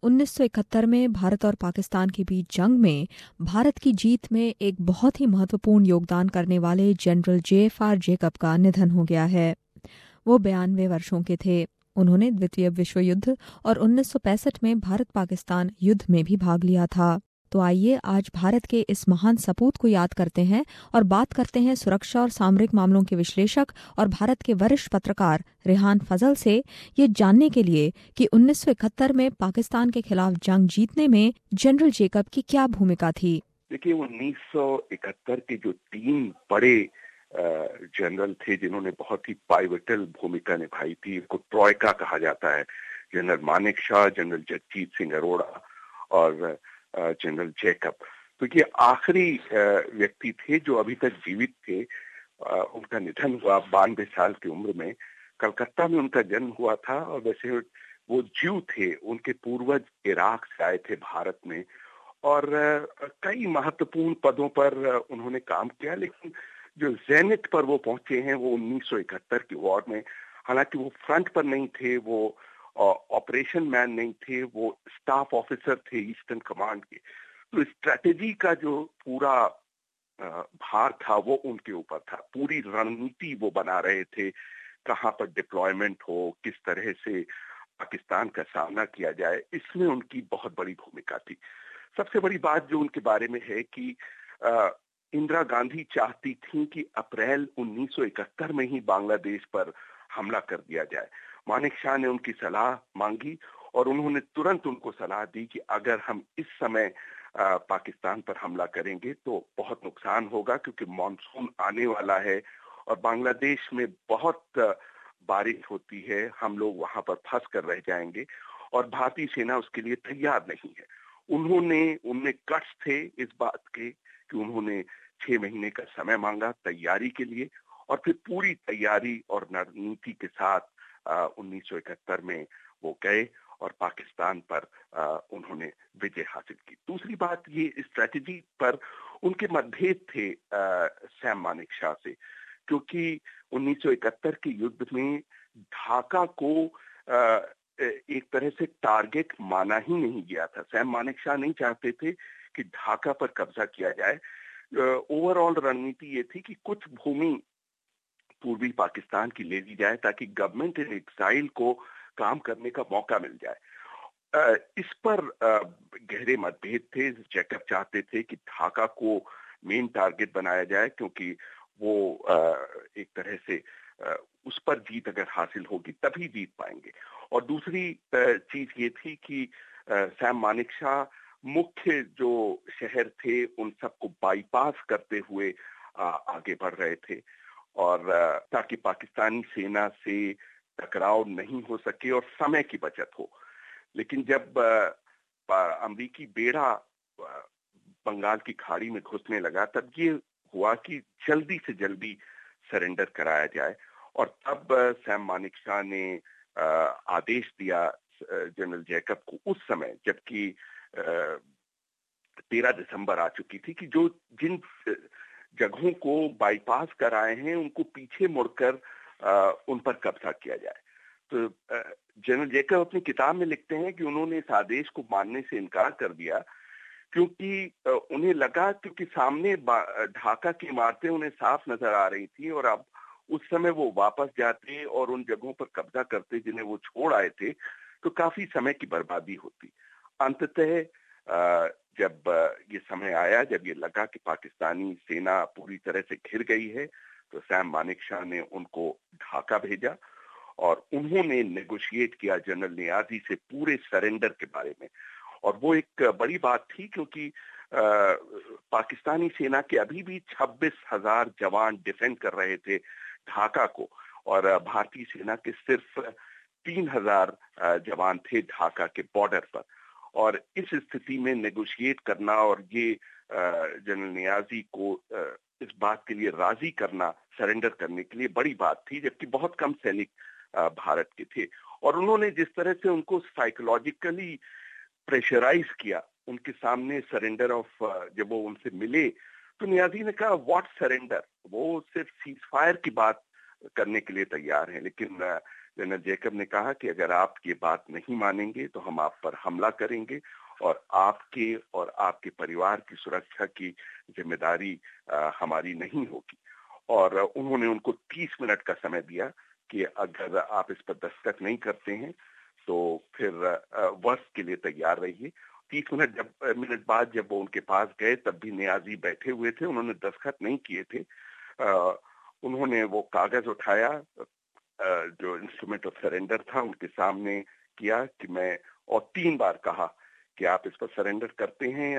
1971 में भारत और पाकिस्तान के बीच जंग में भारत की जीत में एक बहुत ही महत्वपूर्ण योगदान करने वाले जनरल JFR जेकब का निधन हो गया है। वो 92 वर्षों के थे। उन्होंने द्वितीय विश्व युद्ध और 1965 में भारत पाकिस्तान युद्ध में भी भाग लिया था। तो आइए आज भारत के इस महान सपूत को याद करते हैं और बात करते हैं सुरक्षा और सामरिक मामलों के विश्लेषक और भारत के वरिष्ठ पत्रकार रेहान फजल से, ये जानने के लिए कि 1971 में पाकिस्तान के खिलाफ जंग जीतने में जनरल जेकब की क्या भूमिका थी। देखिए, 1971 के जो 3 बड़े जनरल थे जिन्होंने बहुत ही पाइवटल भूमिका निभाई थी, इनको ट्रॉयका कहा जाता है। General Manekshaw, general Jagjit Singh Arora और जनरल जेकब। तो ये आखिरी व्यक्ति थे जो अभी तक जीवित थे। उनका निधन हुआ 92 साल की उम्र में। कलकत्ता में उनका जन्म हुआ था और वैसे वो ज्यू थे। उनके पूर्वज इराक से आए थे भारत में और कई महत्वपूर्ण पदों पर उन्होंने काम किया, लेकिन जो जेनिथ पर वो पहुंचे हैं वो 1971 की वॉर में। हालांकि वो फ्रंट पर नहीं थे, वो ऑपरेशन मैन नहीं थे, वो स्टाफ ऑफिसर थे ईस्टर्न कमांड के। तो स्ट्रेटेजी का जो पूरा भार था वो उनके ऊपर था। पूरी रणनीति वो बना रहे थे, कहां पर डिप्लॉयमेंट हो, किस तरह से पाकिस्तान का सामना किया जाए, इसमें उनकी बहुत बड़ी भूमिका थी। सबसे बड़ी बात जो उनके बारे में है कि इंदिरा गांधी चाहती थी कि अप्रैल 1971 में ही बांग्लादेश पर हमला कर दिया जाए। मानेक शॉ ने उनकी सलाह मांगी और उन्होंने तुरंत उनको सलाह दी कि अगर हम इस समय पाकिस्तान पर हमला करेंगे तो बहुत नुकसान होगा, क्योंकि मॉनसून आने वाला है और बांग्लादेश में बहुत बारिश होती है, हम लोग वहां पर फंस कर रह जाएंगे और भारतीय सेना उसके लिए तैयार नहीं है। उनमें गट्स थे इस बात के कि उन्होंने 6 महीने का समय मांगा तैयारी के लिए और फिर पूरी तैयारी और रणनीति के साथ 1971 में वो गए और पाकिस्तान पर उन्होंने विजय हासिल की। दूसरी बात, ये स्ट्रेटेजी पर उनके मतभेद थे सैम मानेक शॉ से, क्योंकि 1971 के युद्ध में ढाका को एक तरह से टारगेट माना ही नहीं गया था। सैम मानेक शॉ नहीं चाहते थे कि ढाका पर कब्जा किया जाए। ओवरऑल रणनीति ये थी कि कुछ भूमि पूर्वी पाकिस्तान की ले ली जाए ताकि गवर्नमेंट इन एक्साइल को काम करने का मौका मिल जाए। इस पर गहरे मतभेद थे। जेकब चाहते थे कि ढाका को मेन टारगेट बनाया जाए, क्योंकि वो एक तरह से उस पर जीत अगर हासिल होगी तभी जीत पाएंगे। और दूसरी चीज ये थी कि सैम मानेक शॉ मुख्य जो शहर थे उन सबको बाईपास करते हुए आगे बढ़ रहे थे और ताकि पाकिस्तानी सेना से टकराव नहीं हो सके और समय की बचत हो। लेकिन जब अमेरिकी बेड़ा बंगाल की खाड़ी में घुसने लगा, तब ये हुआ कि जल्दी से जल्दी सरेंडर कराया जाए और तब सैम मानेक शॉ ने आदेश दिया जनरल जेकब को उस समय, जबकि 13 दिसंबर आ चुकी थी, कि जो जिन जगहों को बाईपास कराए हैं उनको पीछे मुड़कर उन पर कब्जा किया जाए। तो जनरल जेकब अपनी किताब में लिखते हैं कि उन्होंने इस आदेश को मानने से इनकार कर दिया, क्योंकि उन्हें लगा, क्योंकि सामने ढाका की इमारतें उन्हें साफ नजर आ रही थी और अब उस समय वो वापस जाते और उन जगहों पर कब्जा करते जिन्हें वो छोड़ आए थे, तो काफी समय की बर्बादी होती। अंततः जब ये समय आया, जब ये लगा कि पाकिस्तानी सेना पूरी तरह से घिर गई है, तो सैम मानेक शॉ ने उनको ढाका भेजा और उन्होंने नेगोशिएट किया जनरल नियाजी से पूरे सरेंडर के बारे में। और वो एक बड़ी बात थी, क्योंकि पाकिस्तानी सेना के अभी भी 26,000 जवान डिफेंड कर रहे थे ढाका को और भारतीय सेना के सिर्फ 3,000 जवान थे ढाका के बॉर्डर पर। और इस स्थिति में नेगोशिएट करना और ये जनरल नियाजी को इस बात के लिए राजी करना सरेंडर करने के लिए बड़ी बात थी, जबकि बहुत कम सैनिक भारत के थे। और उन्होंने जिस तरह से उनको साइकोलॉजिकली प्रेशराइज किया उनके सामने सरेंडर ऑफ, जब वो उनसे मिले तो नियाजी ने कहा व्हाट सरेंडर, वो सिर्फ सीज फायर की बात करने के लिए तैयार हैं। लेकिन जनरल जेकब ने कहा कि अगर आप ये बात नहीं मानेंगे तो हम आप पर हमला करेंगे और आपके परिवार की सुरक्षा की जिम्मेदारी हमारी नहीं होगी। और उन्होंने उनको 30 मिनट का समय दिया कि अगर आप इस पर दस्तखत नहीं करते हैं तो फिर वर्ष के लिए तैयार रहिए। 30 मिनट बाद जब वो उनके पास गए तब भी नियाजी बैठे हुए थे, उन्होंने दस्तखत नहीं किए थे। उन्होंने वो कागज उठाया, जो इंस्ट्रूमेंट ऑफ सरेंडर था उनके सामने किया कि मैं, और 3 बार कहा कि आप इस पर सरेंडर करते हैं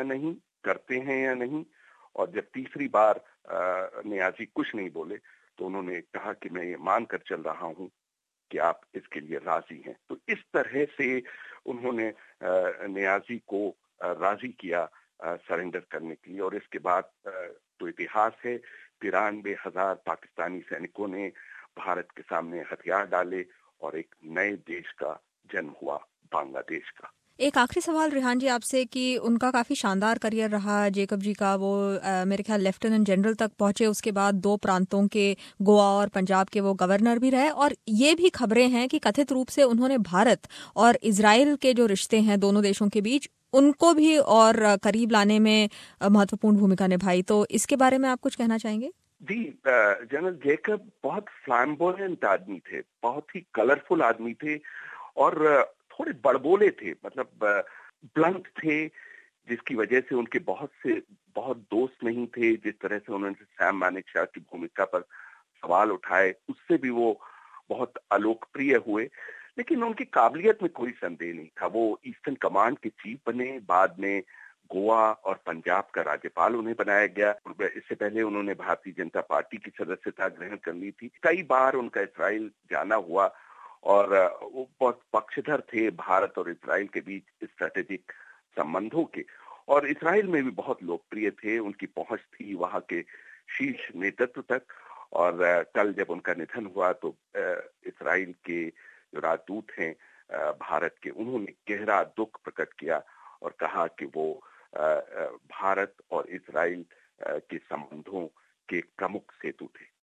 या नहीं। और जब तीसरी बार नियाजी कुछ नहीं बोले तो उन्होंने कहा कि मैं ये मान कर चल रहा हूं कि आप इसके लिए राजी हैं। तो इस तरह से उन्होंने नियाजी को राजी किया सरेंडर करने के लिए। और इसके बाद तो इतिहास है, 93,000 पाकिस्तानी सैनिकों ने भारत के सामने हथियार डाले और एक नए देश का जन्म हुआ, बांग्लादेश का। एक आखिरी सवाल रिहान जी आपसे कि उनका काफ़ी शानदार करियर रहा जेकब जी का। वो मेरे ख्याल लेफ्टिनेंट जनरल तक पहुंचे, उसके बाद 2 प्रांतों के, गोवा और पंजाब के, वो गवर्नर भी रहे। और ये भी खबरें हैं कि कथित रूप से उन्होंने भारत और इजराइल के जो रिश्ते हैं दोनों देशों के बीच, उनको भी और करीब लाने में महत्वपूर्ण भूमिका निभाई। तो इसके बारे में आप कुछ कहना चाहेंगे? जी, जनरल जेकब बहुत फ्लैम्बोयेंट आदमी थे, बहुत ही कलरफुल आदमी थे और थोड़े बड़बोले थे, मतलब ब्लंट थे, जिसकी वजह से उनके बहुत दोस्त नहीं थे। जिस तरह से उन्होंने सैम मानेकशॉ की भूमिका पर सवाल उठाए, उससे भी वो बहुत अलोकप्रिय हुए। लेकिन उनकी काबिलियत में कोई संदेह नहीं था। वो ईस्टर्न कमांड के चीफ बने, बाद में गोवा और पंजाब का राज्यपाल उन्हें बनाया गया। इससे पहले उन्होंने भारतीय जनता पार्टी की सदस्यता ग्रहण कर ली थी। कई बार उनका इजराइल जाना हुआ और वो बहुत पक्षधर थे भारत और इजराइल के बीच स्ट्रेटेजिक संबंधों के। और इजराइल में भी बहुत लोकप्रिय थे, उनकी पहुंच थी वहां के शीर्ष नेतृत्व तक। और कल जब उनका निधन हुआ तो इजराइल के जो राजदूत हैं भारत के, उन्होंने गहरा दुख प्रकट किया और कहा कि वो भारत और इजराइल के संबंधों के प्रमुख सेतु थे।